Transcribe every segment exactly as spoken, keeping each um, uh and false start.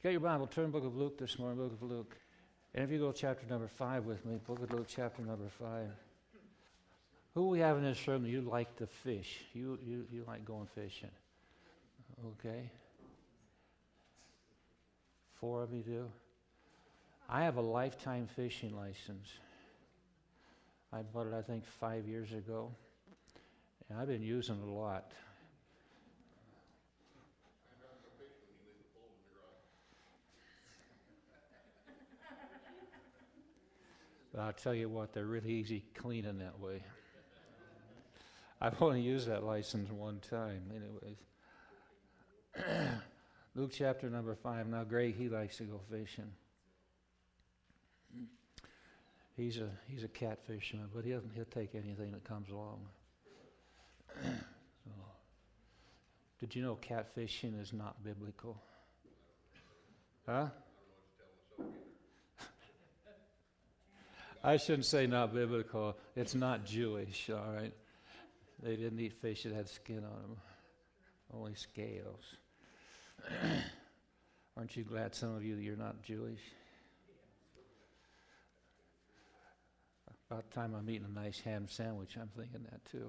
Get your Bible, turn book of Luke this morning, book of Luke. And if you go to chapter number five with me, book of Luke, chapter number five. Who we have in this room that you like to fish? You, you, you like going fishing. Okay. Four of you do. I have a lifetime fishing license. I bought it, I think, five years ago. And I've been using it a lot. But I'll tell you what, they're really easy cleaning that way. I've only used that license one time, anyways. Luke chapter number five. Now, Greg, he likes to go fishing. He's a he's a cat fisherman, but he'll he'll take anything that comes along. So, did you know cat fishing is not biblical? Huh? I shouldn't say not biblical. It's not Jewish, all right? They didn't eat fish that had skin on them, only scales. Aren't you glad, some of you, that you're not Jewish? About time I'm eating a nice ham sandwich, I'm thinking that too.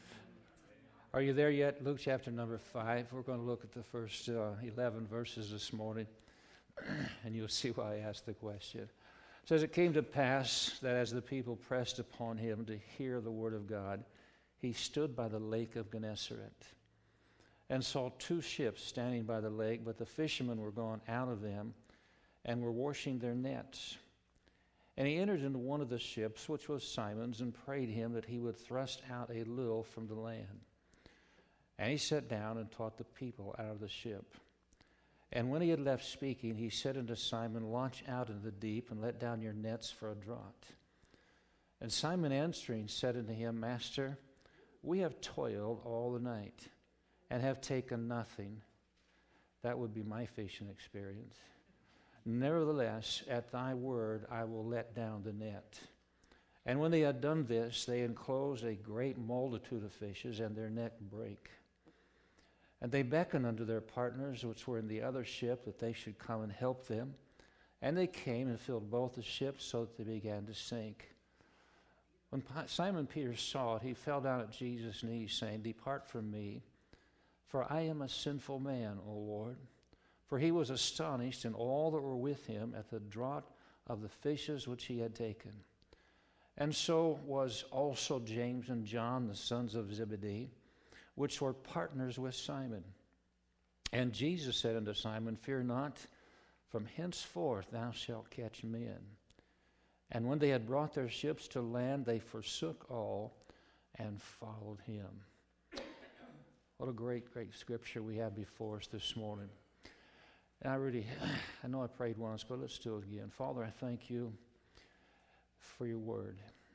Are you there yet? Luke chapter number five. We're going to look at the first uh, eleven verses this morning, and you'll see why I asked the question. It says, it came to pass that as the people pressed upon him to hear the word of God, he stood by the lake of Gennesaret and saw two ships standing by the lake, but the fishermen were gone out of them and were washing their nets. And he entered into one of the ships, which was Simon's, and prayed him that he would thrust out a little from the land. And he sat down and taught the people out of the ship. And when he had left speaking, he said unto Simon, launch out into the deep, and let down your nets for a draught. And Simon answering said unto him, Master, we have toiled all the night, and have taken nothing. That would be my fishing experience. Nevertheless, at thy word I will let down the net. And when they had done this, they enclosed a great multitude of fishes, and their net brake. And they beckoned unto their partners, which were in the other ship, that they should come and help them. And they came and filled both the ships, so that they began to sink. When Simon Peter saw it, he fell down at Jesus' knees, saying, Depart from me, for I am a sinful man, O Lord. For he was astonished, and all that were with him, at the draught of the fishes which he had taken. And so was also James and John, the sons of Zebedee, which were partners with Simon. And Jesus said unto Simon, Fear not, from henceforth thou shalt catch men. And when they had brought their ships to land, they forsook all and followed him. What a great, great scripture we have before us this morning. And I really, I know I prayed once, but let's do it again. Father, I thank you for your word.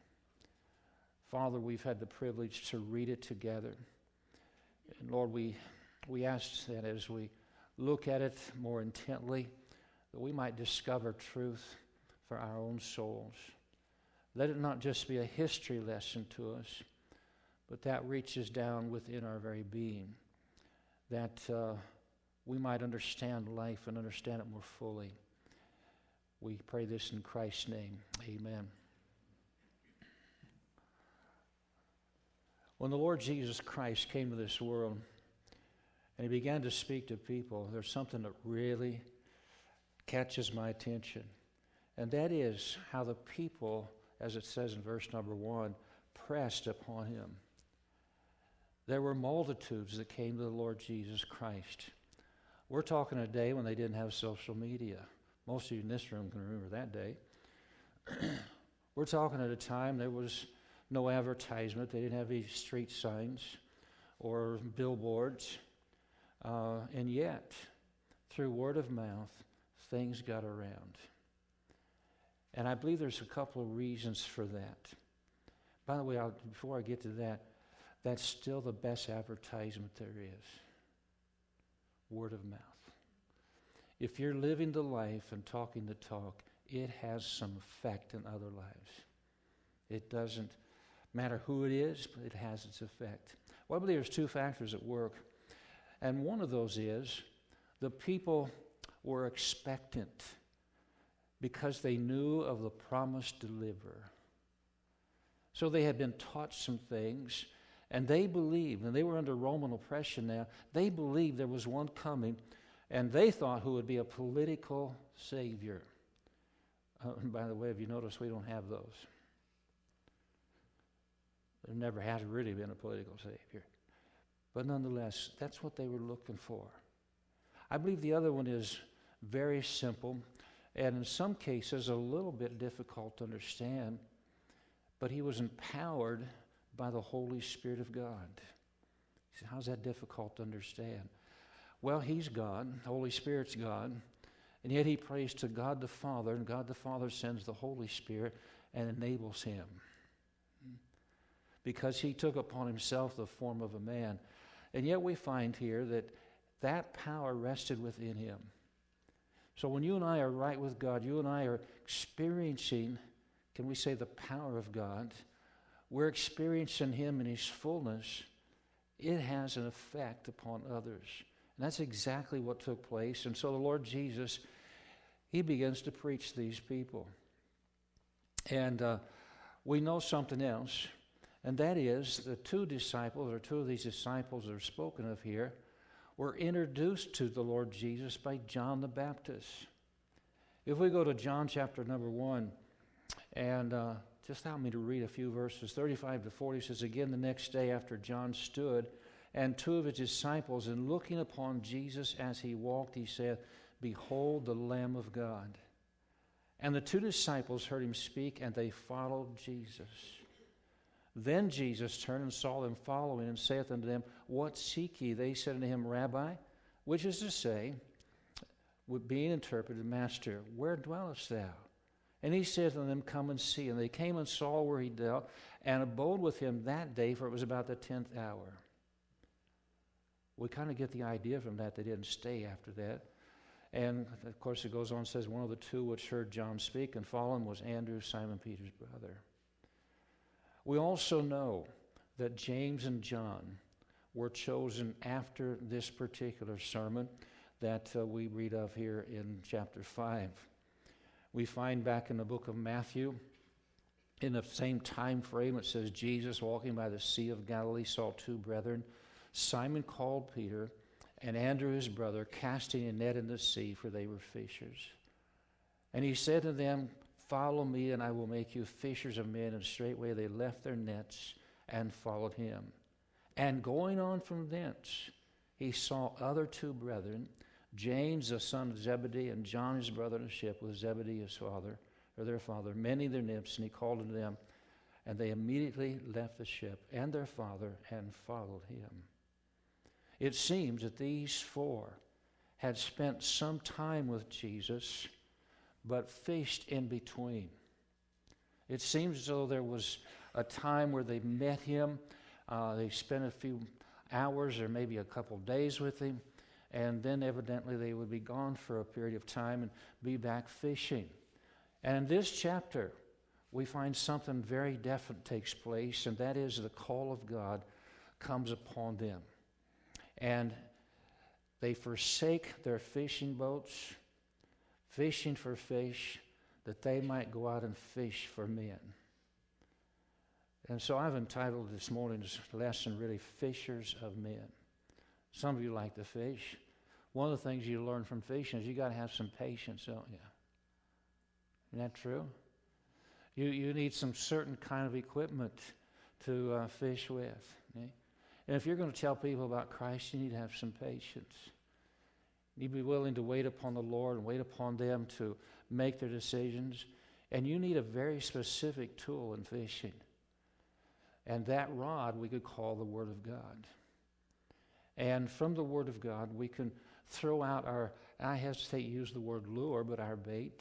Father, we've had the privilege to read it together. And Lord, we we ask that as we look at it more intently, that we might discover truth for our own souls. Let it not just be a history lesson to us, but that reaches down within our very being, that uh, we might understand life and understand it more fully. We pray this in Christ's name. Amen. When the Lord Jesus Christ came to this world and he began to speak to people, there's something that really catches my attention. And that is how the people, as it says in verse number one, pressed upon him. There were multitudes that came to the Lord Jesus Christ. We're talking a day when they didn't have social media. Most of you in this room can remember that day. We're talking at a time there was no advertisement. They didn't have any street signs or billboards. Uh, and yet, through word of mouth, things got around. And I believe there's a couple of reasons for that. By the way, I'll, before I get to that, that's still the best advertisement there is. Word of mouth. If you're living the life and talking the talk, it has some effect in other lives. It doesn't matter who it is, but it has its effect. Well, I believe there's two factors at work. And one of those is the people were expectant because they knew of the promised deliverer. So they had been taught some things, and they believed, and they were under Roman oppression now, they believed there was one coming, and they thought who would be a political savior. Uh, and by the way, have you noticed we don't have those? There never has really been a political savior. But nonetheless, that's what they were looking for. I believe the other one is very simple, and in some cases a little bit difficult to understand, but he was empowered by the Holy Spirit of God. You say, how's that difficult to understand? Well, he's God, the Holy Spirit's God, and yet he prays to God the Father, and God the Father sends the Holy Spirit and enables him. Because he took upon himself the form of a man. And yet we find here that that power rested within him. So when you and I are right with God, you and I are experiencing, can we say, the power of God, we're experiencing him in his fullness, it has an effect upon others. And that's exactly what took place. And so the Lord Jesus, he begins to preach to these people. And uh, we know something else, and that is the two disciples, or two of these disciples that are spoken of here, were introduced to the Lord Jesus by John the Baptist. If we go to John chapter number one, and uh, just allow me to read a few verses, thirty-five to forty says, again the next day after John stood, and two of his disciples, and looking upon Jesus as he walked, he said, behold the Lamb of God. And the two disciples heard him speak, and they followed Jesus. Then Jesus turned and saw them following, and saith unto them, what seek ye? They said unto him, Rabbi, which is to say, being interpreted, Master, where dwellest thou? And he said unto them, come and see. And they came and saw where he dwelt, and abode with him that day, for it was about the tenth hour. We kind of get the idea from that. They didn't stay after that. And, of course, it goes on and says, one of the two which heard John speak and followed him was Andrew, Simon Peter's brother. We also know that James and John were chosen after this particular sermon that uh, we read of here in chapter five. We find back in the book of Matthew, in the same time frame, it says, Jesus, walking by the Sea of Galilee, saw two brethren, Simon called Peter, and Andrew his brother, casting a net in the sea, for they were fishers. And he said to them, follow me, and I will make you fishers of men. And straightway they left their nets and followed him. And going on from thence, he saw other two brethren, James the son of Zebedee, and John his brother in the ship with Zebedee his father, or their father, mending their nets, and he called unto them. And they immediately left the ship and their father and followed him. It seems that these four had spent some time with Jesus, but fished in between. It seems as though there was a time where they met him. Uh, they spent a few hours or maybe a couple days with him, and then evidently they would be gone for a period of time and be back fishing. And in this chapter, we find something very definite takes place, and that is the call of God comes upon them. And they forsake their fishing boats, fishing for fish, that they might go out and fish for men. And so I've entitled this morning's lesson, really, Fishers of Men. Some of you like to fish. One of the things you learn from fishing is you got to have some patience, don't you? Isn't that true? You you need some certain kind of equipment to uh, fish with. Okay? And if you're going to tell people about Christ, you need to have some patience. You need to be willing to wait upon the Lord and wait upon them to make their decisions. And you need a very specific tool in fishing. And that rod we could call the Word of God. And from the Word of God, we can throw out our, I hesitate to use the word lure, but our bait.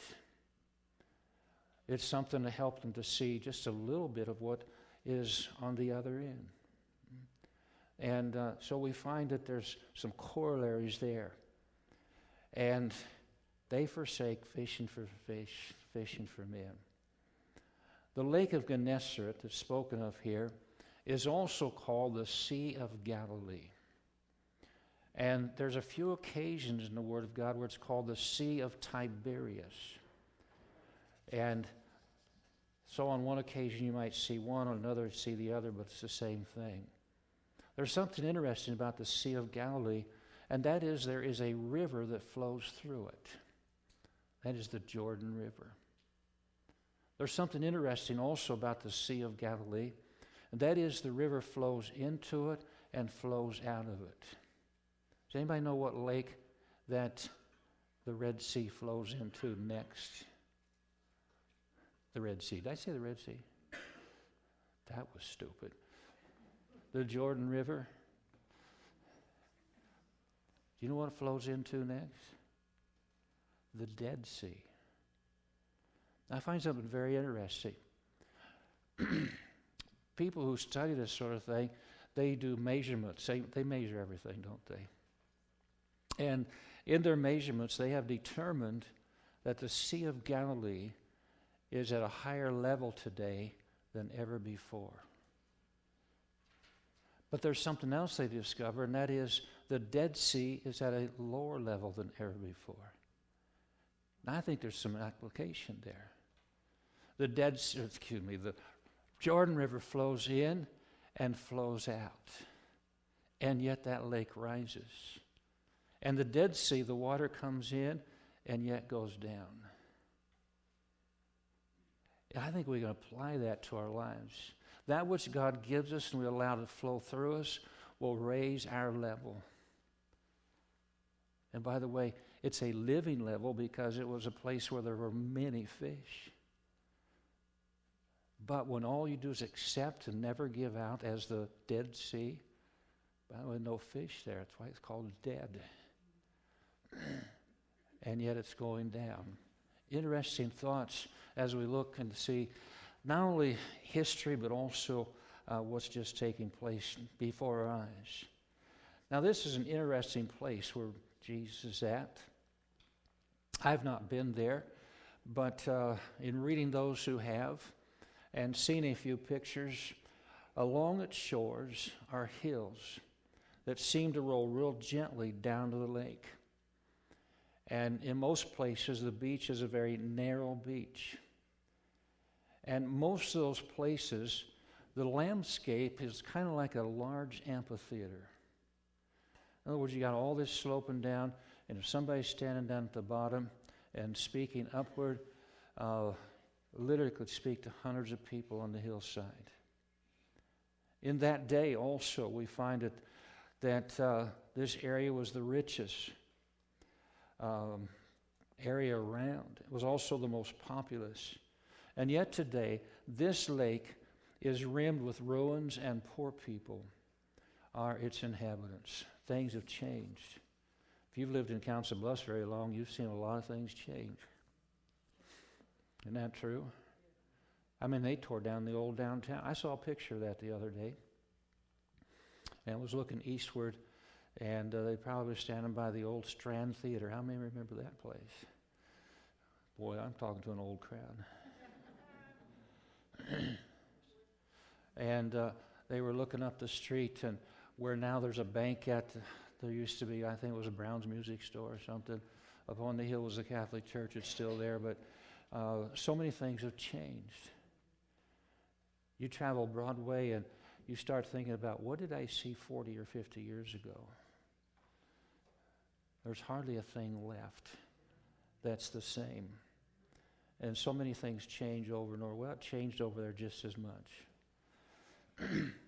It's something to help them to see just a little bit of what is on the other end. And uh, so we find that there's some corollaries there. And they forsake fishing for fish, fishing for men. The lake of Gennesaret that's spoken of here is also called the Sea of Galilee. And there's a few occasions in the Word of God where it's called the Sea of Tiberias. And so on one occasion you might see one, on another see the other, but it's the same thing. There's something interesting about the Sea of Galilee, and that is there is a river that flows through it. That is the Jordan River. There's something interesting also about the Sea of Galilee, and that is the river flows into it and flows out of it. Does anybody know what lake that the Red Sea flows into next? The Red Sea. Did I say the Red Sea? That was stupid. The Jordan River. Do you know what it flows into next? The Dead Sea. I find something very interesting. People who study this sort of thing, they do measurements. They, they measure everything, don't they? And in their measurements, they have determined that the Sea of Galilee is at a higher level today than ever before. But there's something else they discover, and that is the Dead Sea is at a lower level than ever before. And I think there's some application there. The Dead Sea, excuse me, the Jordan River flows in and flows out, and yet that lake rises. And the Dead Sea, the water comes in and yet goes down. I think we can apply that to our lives. That which God gives us and we allow to flow through us will raise our level. And by the way, it's a living level because it was a place where there were many fish. But when all you do is accept and never give out, as the Dead Sea, by the way, no fish there. That's why it's called dead. And yet it's going down. Interesting thoughts as we look and see not only history, but also uh, what's just taking place before our eyes. Now, this is an interesting place where Jesus is at. I've not been there, but uh, in reading those who have and seeing a few pictures, along its shores are hills that seem to roll real gently down to the lake. And in most places, the beach is a very narrow beach. And most of those places, the landscape is kind of like a large amphitheater. In other words, you got all this sloping down, and if somebody's standing down at the bottom and speaking upward, uh, literally could speak to hundreds of people on the hillside. In that day also, we find it that uh, this area was the richest um, area around. It was also the most populous. And yet today, this lake is rimmed with ruins, and poor people are its inhabitants. Things have changed. If you've lived in Council Bluffs very long, you've seen a lot of things change. Isn't that true? I mean, they tore down the old downtown. I saw a picture of that the other day. And I was looking eastward, and uh, they probably were standing by the old Strand Theater. How many remember that place? Boy, I'm talking to an old crowd. And uh, they were looking up the street, and where now there's a bank at, there used to be, I think it was a Brown's Music Store or something. Up on the hill was the Catholic Church. It's still there, but uh, so many things have changed. You travel Broadway, and you start thinking about, what did I see forty or fifty years ago? There's hardly a thing left that's the same. And so many things change over and over. Well, it changed over there just as much.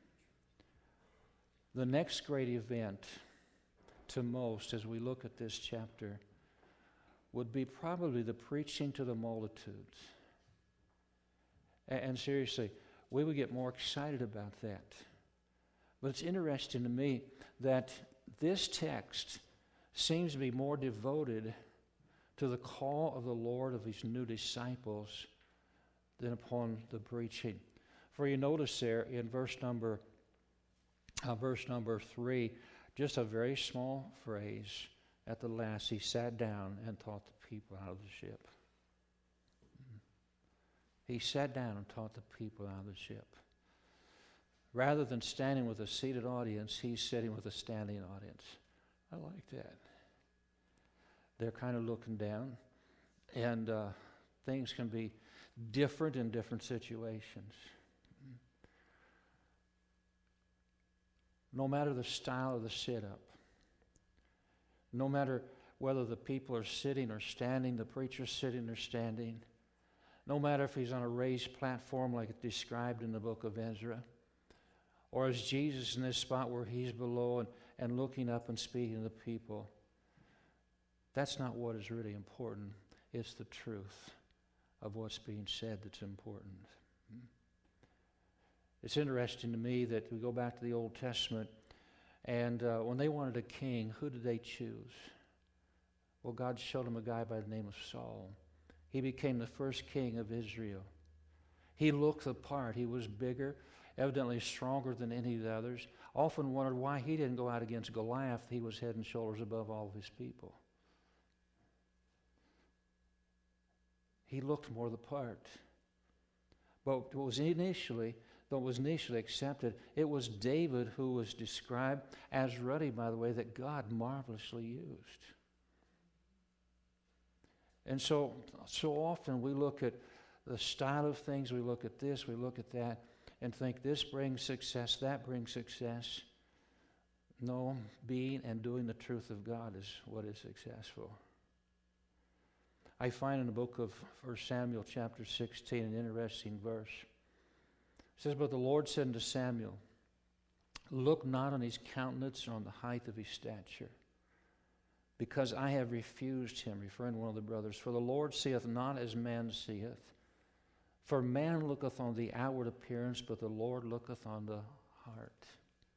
The next great event to most, as we look at this chapter, would be probably the preaching to the multitudes. And, and seriously, we would get more excited about that. But it's interesting to me that this text seems to be more devoted to the call of the Lord of his new disciples than upon the preaching. For you notice there in verse number uh, verse number three, just a very small phrase at the last. He sat down and taught the people out of the ship. He sat down and taught the people out of the ship. Rather than standing with a seated audience, he's sitting with a standing audience. I like that. They're kind of looking down, and uh, things can be different in different situations. No matter the style of the sit-up, no matter whether the people are sitting or standing, the preacher's sitting or standing, no matter if he's on a raised platform like described in the book of Ezra, or as Jesus in this spot where he's below and, and looking up and speaking to the people, that's not what is really important. It's the truth of what's being said that's important. It's interesting to me that we go back to the Old Testament, and uh, when they wanted a king, who did they choose? Well, God showed them a guy by the name of Saul. He became the first king of Israel. He looked the part. He was bigger, evidently stronger than any of the others. Often wondered why he didn't go out against Goliath. He was head and shoulders above all of his people. He looked more the part. But what was initially, though it was initially accepted, it was David who was described as ruddy, by the way, that God marvelously used. And so, so often we look at the style of things, we look at this, we look at that, and think this brings success, that brings success. No, being and doing the truth of God is what is successful. I find in the book of First Samuel chapter sixteen an interesting verse. It says, "But the Lord said unto Samuel, Look not on his countenance or on the height of his stature, because I have refused him," referring to one of the brothers. "For the Lord seeth not as man seeth. For man looketh on the outward appearance, but the Lord looketh on the heart."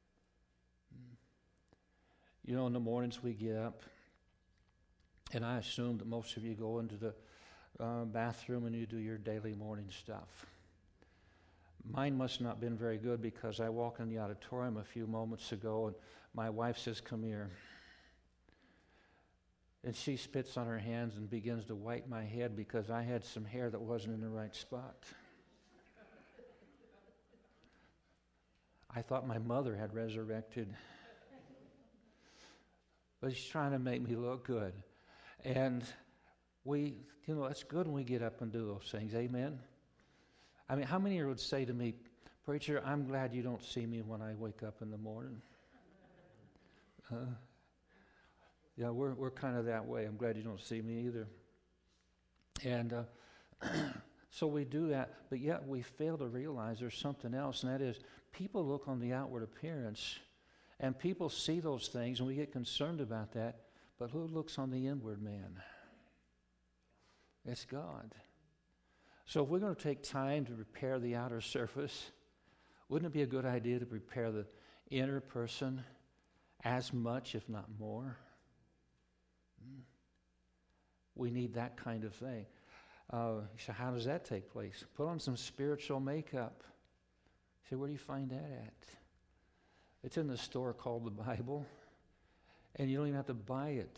You know, in the mornings we get up, and I assume that most of you go into the uh, bathroom and you do your daily morning stuff. Mine must not have been very good, because I walked in the auditorium a few moments ago and my wife says, "Come here." And she spits on her hands and begins to wipe my head because I had some hair that wasn't in the right spot. I thought my mother had resurrected. But she's trying to make me look good. And we, you know, it's good when we get up and do those things. Amen? I mean, how many of you would say to me, "Preacher, I'm glad you don't see me when I wake up in the morning"? Uh, yeah, we're we're kind of that way. I'm glad you don't see me either. And uh, so we do that, but yet we fail to realize there's something else, and that is people look on the outward appearance, and people see those things, and we get concerned about that, but who looks on the inward man? It's God. So if we're going to take time to repair the outer surface, wouldn't it be a good idea to prepare the inner person as much, if not more? We need that kind of thing. Uh, so how does that take place? Put on some spiritual makeup. Say, where do you find that at? It's in the store called the Bible, and you don't even have to buy it.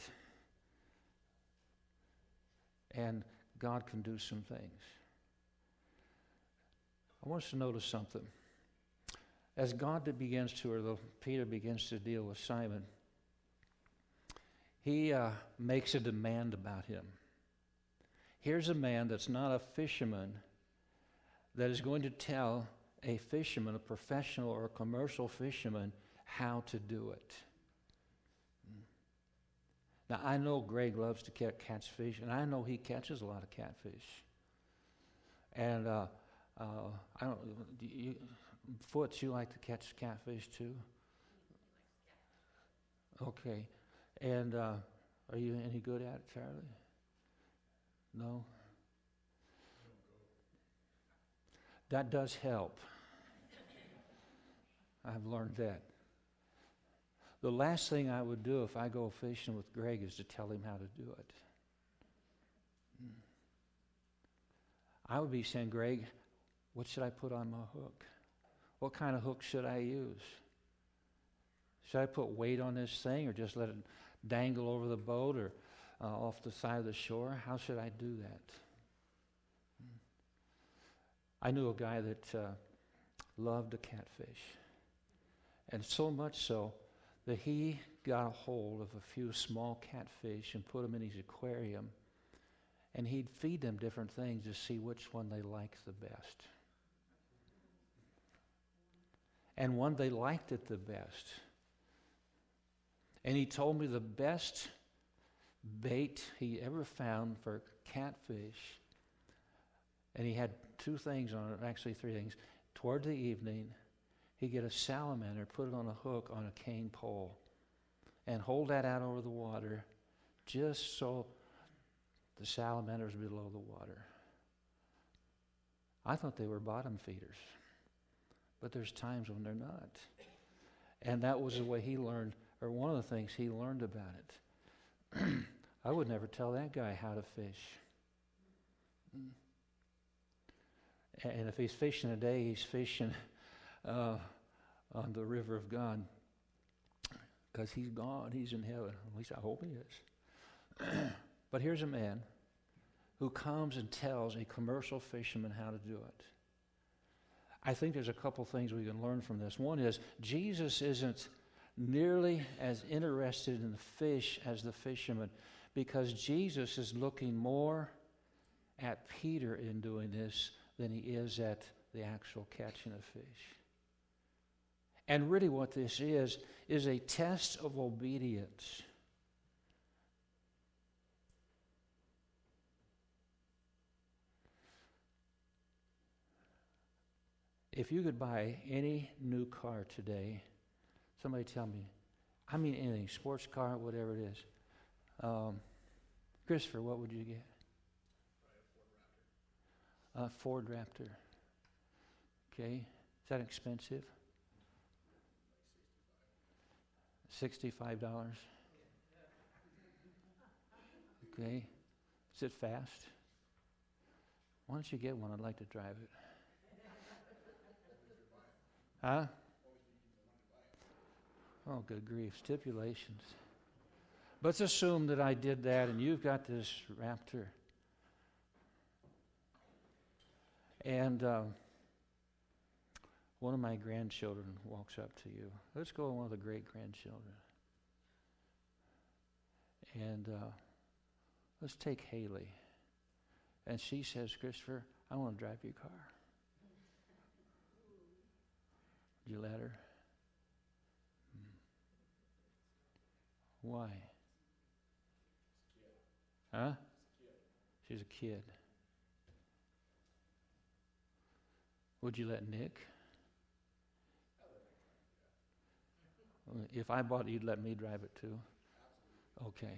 And God can do some things. I want us to notice something. As God begins to, or Peter begins to deal with Simon, he uh, makes a demand about him. Here's a man that's not a fisherman that is going to tell a fisherman, a professional or a commercial fisherman, how to do it. Now, I know Greg loves to catch fish, and I know he catches a lot of catfish. And uh, uh, I don't, do you, Foots, you like to catch catfish too? Okay. And uh, are you any good at it, Charlie? No? That does help. I've learned that. The last thing I would do if I go fishing with Greg is to tell him how to do it. I would be saying, "Greg, what should I put on my hook? What kind of hook should I use? Should I put weight on this thing or just let it dangle over the boat or uh, off the side of the shore? How should I do that?" I knew a guy that uh, loved to catfish. And so much so that he got a hold of a few small catfish and put them in his aquarium, and he'd feed them different things to see which one they liked the best. And one they liked it the best. And he told me the best bait he ever found for catfish, and he had two things on it, actually three things. Toward the evening, he'd get a salamander, put it on a hook on a cane pole, and hold that out over the water just so the salamander's below the water. I thought they were bottom feeders, but there's times when they're not. And that was the way he learned, or one of the things he learned about it. I would never tell that guy how to fish. And if he's fishing today, he's fishing uh, on the river of God, because he's gone. He's in heaven. At least I hope he is. But here's a man who comes and tells a commercial fisherman how to do it. I think there's a couple things we can learn from this. One is Jesus isn't nearly as interested in the fish as the fisherman, because Jesus is looking more at Peter in doing this than he is at the actual catching of fish. And really what this is, is a test of obedience. If you could buy any new car today, somebody tell me, I mean anything, sports car, whatever it is. Um, Christopher, what would you get? A Ford Raptor. Okay. Is that expensive? sixty-five dollars. Okay. Is it fast? Why don't you get one? I'd like to drive it. Huh? Oh, good grief. Stipulations. But let's assume that I did that and you've got this Raptor. And uh, one of my grandchildren walks up to you. Let's go with one of the great-grandchildren. And uh, let's take Haley. And she says, Christopher, I want to drive your car. Would you let her? Hmm. Why? Huh? She's a kid. Would you let Nick? If I bought it, you'd let me drive it too? Okay.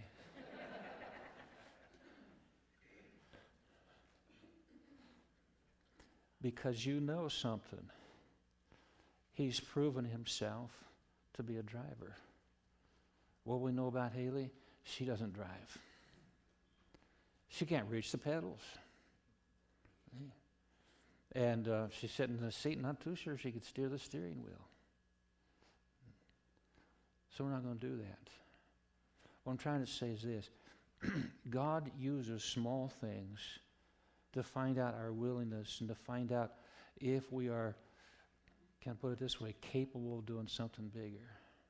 Because you know something. He's proven himself to be a driver. What we know about Haley, she doesn't drive. She can't reach the pedals. And uh, she's sitting in the seat, and I'm too sure she could steer the steering wheel. So we're not going to do that. What I'm trying to say is this. God uses small things to find out our willingness and to find out if we are, can I put it this way, capable of doing something bigger.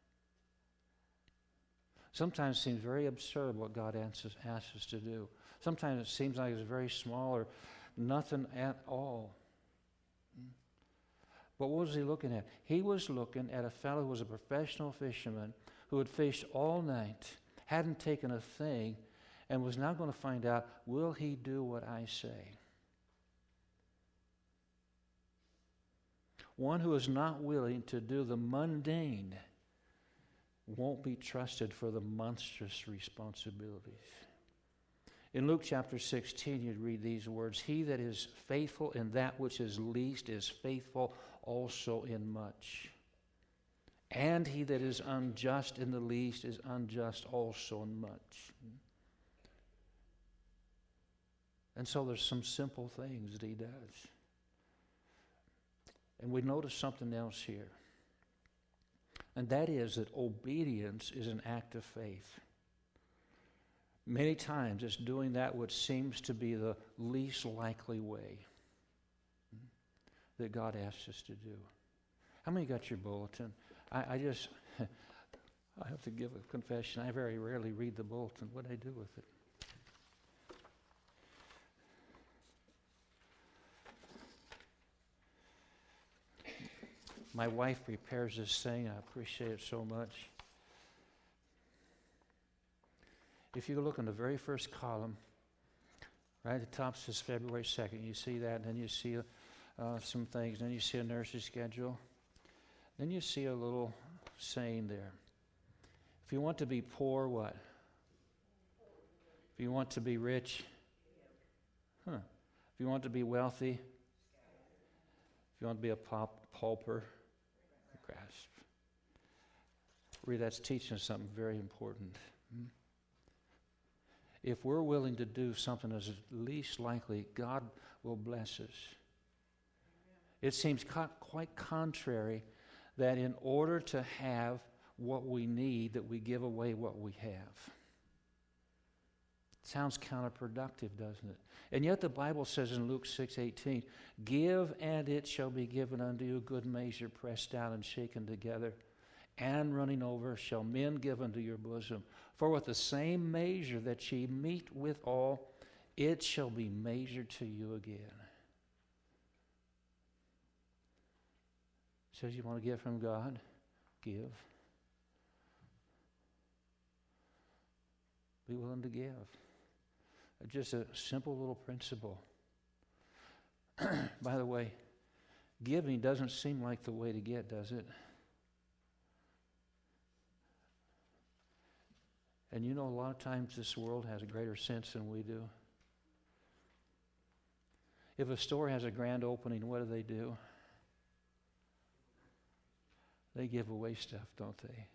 Sometimes it seems very absurd what God asks, asks us to do. Sometimes it seems like it's very small or nothing at all. But what was he looking at? He was looking at a fellow who was a professional fisherman who had fished all night, hadn't taken a thing, and was now going to find out, will he do what I say? One who is not willing to do the mundane won't be trusted for the monstrous responsibilities. In Luke chapter sixteen, you'd read these words, he that is faithful in that which is least is faithful also in much. And he that is unjust in the least is unjust also in much. And so there's some simple things that he does. And we notice something else here. And that is that obedience is an act of faith. Many times it's doing that which seems to be the least likely way that God asks us to do. How many got your bulletin? I, I just, I have to give a confession. I very rarely read the bulletin. What do I do with it? My wife prepares this thing. I appreciate it so much. If you look in the very first column, right at the top says February second. You see that, and then you see uh, some things. Then you see a nurse's schedule. Then you see a little saying there. If you want to be poor, what? If you want to be rich, huh? If you want to be wealthy, if you want to be a pop, pauper, grasp. Really, that's teaching us something very important. Hmm? If we're willing to do something that's least likely, God will bless us. It seems co- quite contrary that in order to have what we need, that we give away what we have. It sounds counterproductive, doesn't it? And yet the Bible says in Luke six eighteen, give and it shall be given unto you, good measure, pressed down and shaken together, and running over shall men give unto your bosom. For with the same measure that ye meet withal, it shall be measured to you again. Says you want to give from God? Give. Be willing to give. Just a simple little principle. By the way, giving doesn't seem like the way to get, does it? And you know, a lot of times this world has a greater sense than we do. If a store has a grand opening, what do they do? They give away stuff, don't they?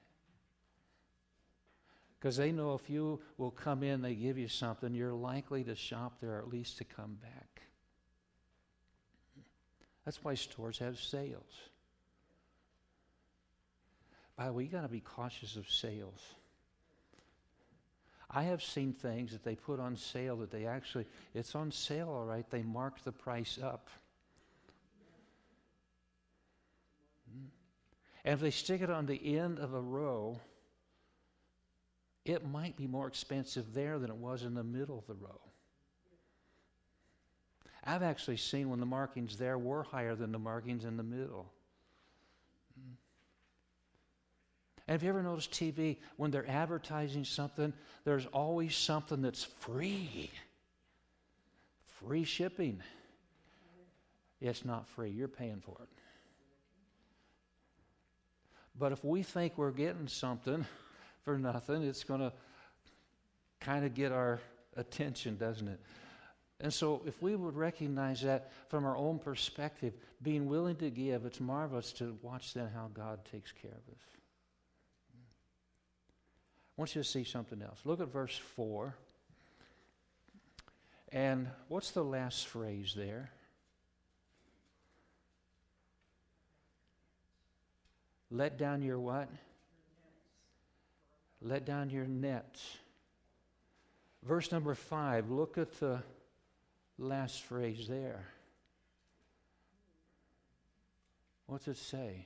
Because they know if you will come in, they give you something, you're likely to shop there or at least to come back. That's why stores have sales. By the way, you got to be cautious of sales. I have seen things that they put on sale that they actually, it's on sale, all right, they mark the price up. And if they stick it on the end of a row, it might be more expensive there than it was in the middle of the row. I've actually seen when the markings there were higher than the markings in the middle. And have you ever noticed T V, when they're advertising something, there's always something that's free. Free shipping. It's not free. You're paying for it. But if we think we're getting something for nothing, it's going to kind of get our attention, doesn't it? And so if we would recognize that from our own perspective, being willing to give, it's marvelous to watch then how God takes care of us. I want you to see something else. Look at verse four. And what's the last phrase there? Let down your what? Let down your nets. Verse number five, look at the last phrase there. What's it say?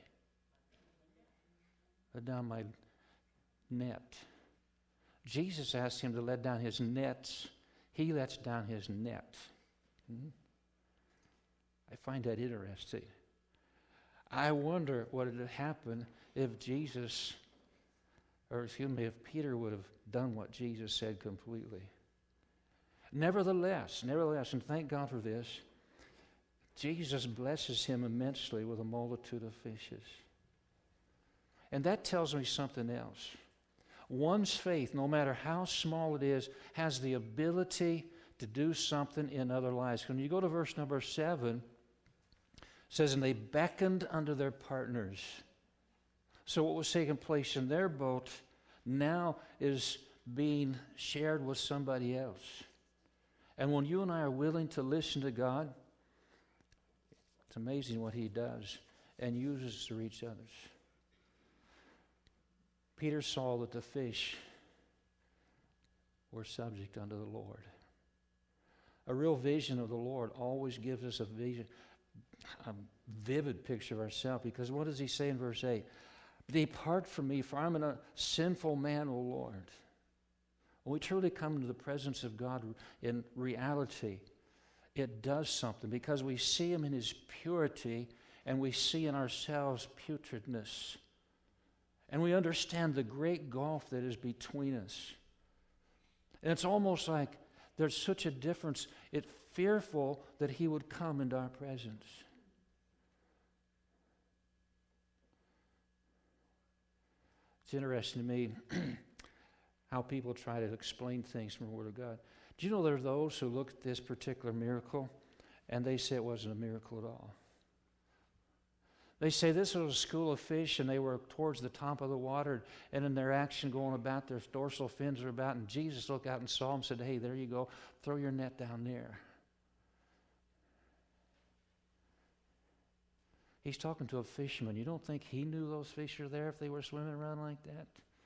Let down my net. Jesus asked him to let down his nets. He lets down his net. Hmm? I find that interesting. I wonder what would happen if Jesus, or excuse me, if Peter would have done what Jesus said completely. Nevertheless, nevertheless, and thank God for this, Jesus blesses him immensely with a multitude of fishes. And that tells me something else. One's faith, no matter how small it is, has the ability to do something in other lives. When you go to verse number seven, it says, and they beckoned unto their partners. So what was taking place in their boat now is being shared with somebody else. And when you and I are willing to listen to God, it's amazing what he does and uses to reach others. Peter saw that the fish were subject unto the Lord. A real vision of the Lord always gives us a vision, a vivid picture of ourselves, because what does he say in verse eight? Depart from me, for I'm a sinful man, O Lord. When we truly come into the presence of God in reality, it does something because we see Him in His purity and we see in ourselves putridness. And we understand the great gulf that is between us. And it's almost like there's such a difference. It's fearful that He would come into our presence. It's interesting to me how people try to explain things from the Word of God. Do you know there are those who look at this particular miracle and they say it wasn't a miracle at all? They say this was a school of fish and they were towards the top of the water, and in their action going about, their dorsal fins were about, and Jesus looked out and saw them and said, hey, there you go, throw your net down there. He's talking to a fisherman. You don't think he knew those fish were there if they were swimming around like that?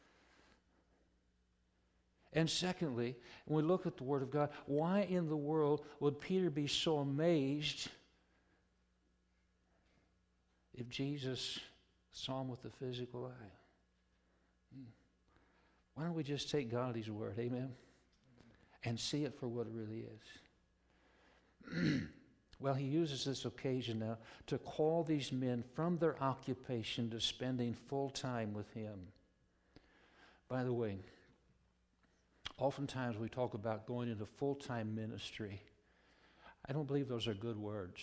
And secondly, when we look at the Word of God, why in the world would Peter be so amazed if Jesus saw him with the physical eye? Why don't we just take God at His word, amen, and see it for what it really is? Well, He uses this occasion now to call these men from their occupation to spending full time with Him. By the way, oftentimes we talk about going into full-time ministry. I don't believe those are good words.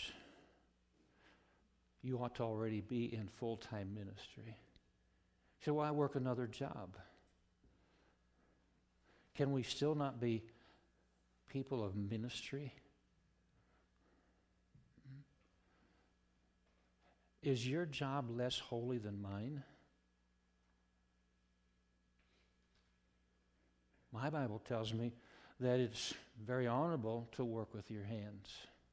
You ought to already be in full-time ministry. You say, well, I work another job. Can we still not be people of ministry? Is your job less holy than mine? My Bible tells me that it's very honorable to work with your hands.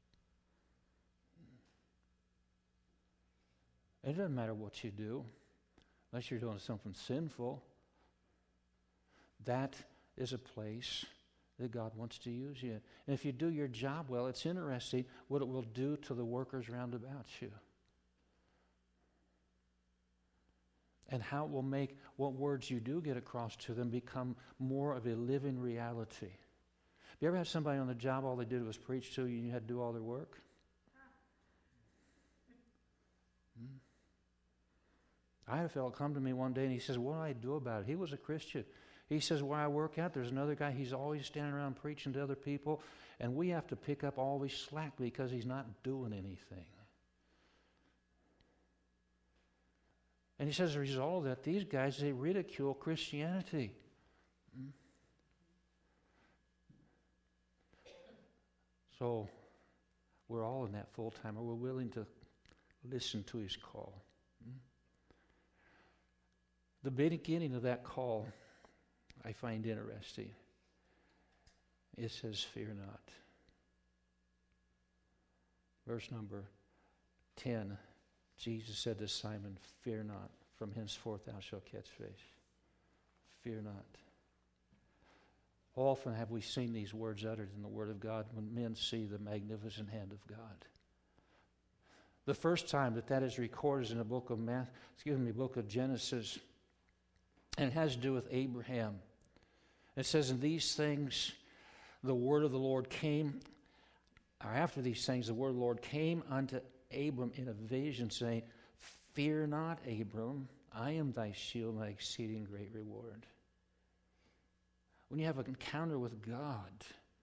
It doesn't matter what you do, unless you're doing something sinful. That is a place that God wants to use you. And if you do your job well, it's interesting what it will do to the workers round about you. And how it will make what words you do get across to them become more of a living reality. Have you ever had somebody on the job, all they did was preach to you and you had to do all their work? Hmm. I had a fellow come to me one day and he says, what do I do about it? He was a Christian. He says, where I work out, there's another guy, he's always standing around preaching to other people, and we have to pick up all his slack because he's not doing anything. And he says, as a result of that, these guys, they ridicule Christianity. Hmm? So, we're all in that full-time. Are we willing to listen to His call? Hmm? The beginning of that call, I find interesting. It says, fear not. Verse number ten. Jesus said to Simon, fear not, from henceforth thou shalt catch fish. Fear not. Often have we seen these words uttered in the Word of God when men see the magnificent hand of God. The first time that that is recorded is in the book of Math, excuse me, book of Genesis, and it has to do with Abraham. It says, in these things the word of the Lord came, or after these things the word of the Lord came unto Abram in a vision, saying, fear not, Abram, I am thy shield, my exceeding great reward. When you have an encounter with God,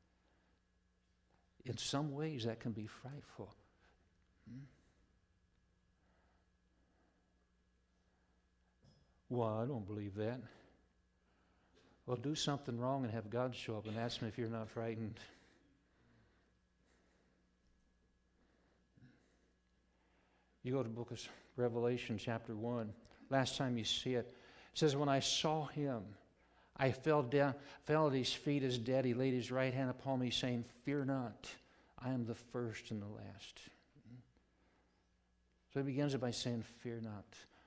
in some ways that can be frightful. Hmm? Well, I don't believe that. Well, do something wrong and have God show up and ask Him if you're not frightened. You go to the book of Revelation, chapter one. Last time you see it, it says, when I saw Him, I fell down, fell at His feet as dead. He laid His right hand upon me, saying, fear not, I am the first and the last. So He begins it by saying, fear not.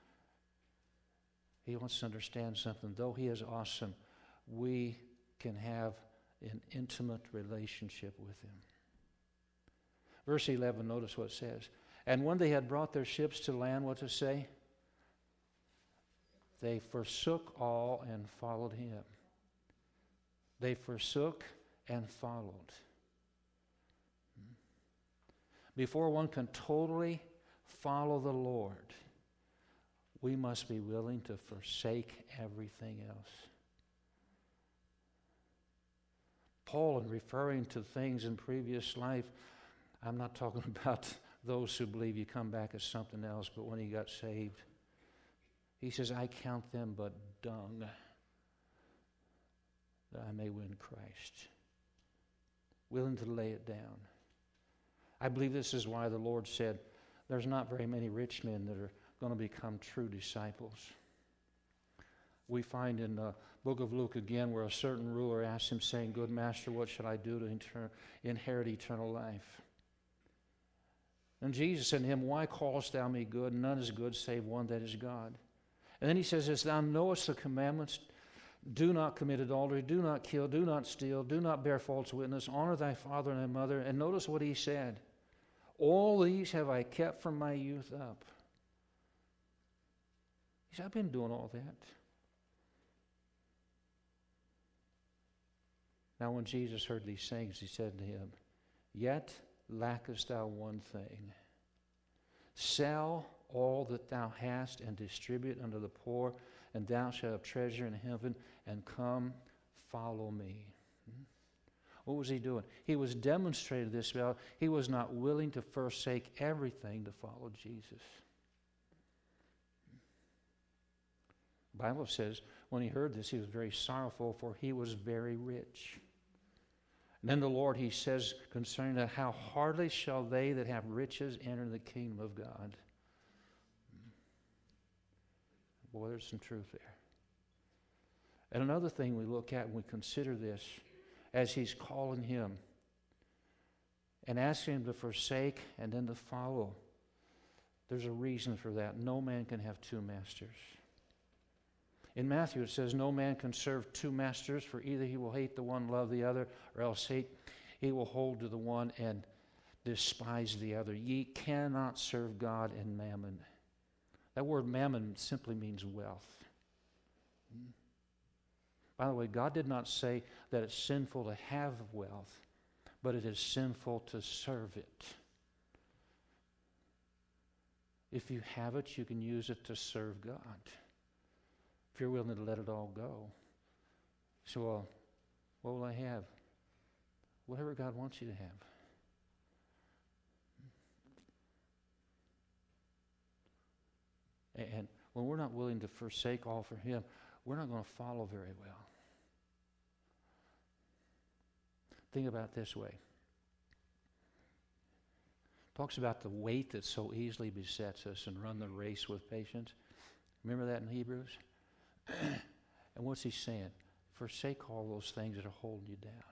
He wants to understand something. Though He is awesome, we can have an intimate relationship with Him. Verse eleven, notice what it says. And when they had brought their ships to land, what does it say? They forsook all and followed him. They forsook and followed. Before one can totally follow the Lord, we must be willing to forsake everything else. Paul, in referring to things in previous life, I'm not talking about those who believe you come back as something else, but when he got saved, he says, I count them but dung, that I may win Christ. Willing to lay it down. I believe this is why the Lord said, there's not very many rich men that are going to become true disciples. We find in the book of Luke again where a certain ruler asked him, saying, Good master, what should I do to inter- inherit eternal life? And Jesus said to him, Why callest thou me good? None is good save one, that is God. And then he says, As thou knowest the commandments, do not commit adultery, do not kill, do not steal, do not bear false witness, honor thy father and thy mother. And notice what he said. All these have I kept from my youth up. He said, I've been doing all that. Now when Jesus heard these things, he said to him, Yet lackest thou one thing. Sell all that thou hast and distribute unto the poor, and thou shalt have treasure in heaven, and come, follow me. Hmm? What was he doing? He was demonstrating this. Well, he was not willing to forsake everything to follow Jesus. The Bible says when he heard this, he was very sorrowful, for he was very rich. And then the Lord, he says concerning that, how hardly shall they that have riches enter the kingdom of God. Boy, there's some truth there. And another thing we look at when we consider this, as he's calling him and asking him to forsake and then to follow, there's a reason for that. No man can have two masters. In Matthew it says, no man can serve two masters, for either he will hate the one, love the other, or else hate, he will hold to the one and despise the other. Ye cannot serve God and mammon. That word mammon simply means wealth. By the way, God did not say that it's sinful to have wealth, but it is sinful to serve it. If you have it, you can use it to serve God. If you're willing to let it all go. So, uh, what will I have? Whatever God wants you to have. And when we're not willing to forsake all for him, we're not going to follow very well. Think about it this way. Talks about the weight that so easily besets us and run the race with patience. Remember that in Hebrews? And what's he saying? Forsake all those things that are holding you down.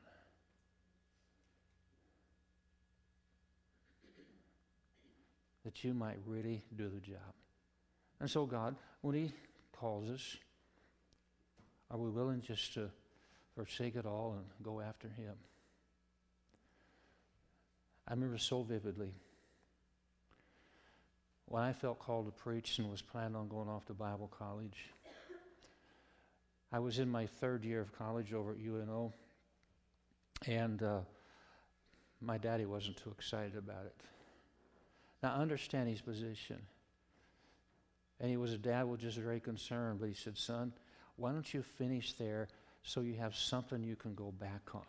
That you might really do the job. And so God, when he calls us, are we willing just to forsake it all and go after him? I remember so vividly when I felt called to preach and was planning on going off to Bible college. I was in my third year of college over at U N O, and uh, my daddy wasn't too excited about it. Now, understand his position. And he was a dad was just very concerned, but he said, son, why don't you finish there so you have something you can go back on?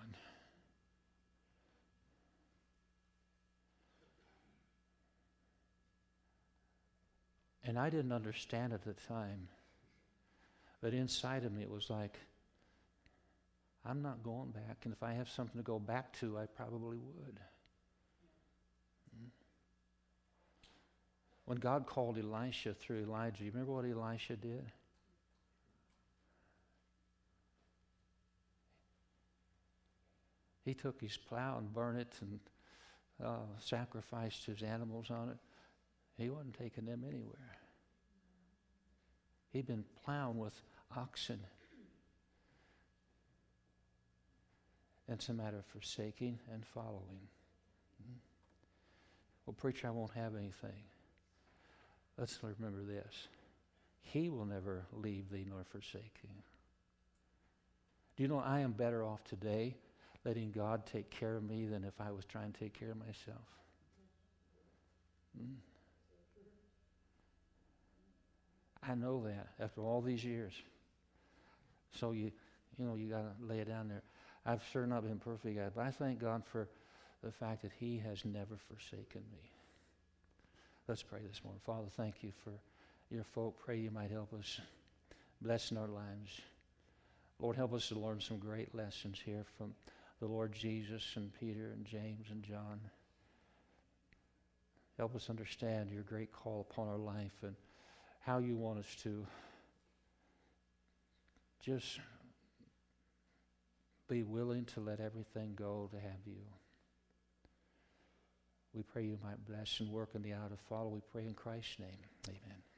And I didn't understand at the time. But inside of me it was like, I'm not going back. And if I have something to go back to, I probably would. When God called Elisha through Elijah, you remember what Elisha did? He took his plow and burned it and uh, sacrificed his animals on it. He wasn't taking them anywhere. He'd been plowing with oxen. It's a matter of forsaking and following. Well, preacher, I won't have anything. Let's remember this. He will never leave thee nor forsake thee. Do you know I am better off today letting God take care of me than if I was trying to take care of myself? Mm. I know that after all these years. So you, you know, you got to lay it down there. I've sure not been perfect at it, but I thank God for the fact that He has never forsaken me. Let's pray this morning. Father, thank you for your folk. Pray you might help us, bless in our lives. Lord, help us to learn some great lessons here from the Lord Jesus and Peter and James and John. Help us understand your great call upon our life and how you want us to just be willing to let everything go to have you. We pray you might bless and work in the hour to follow. We pray in Christ's name. Amen.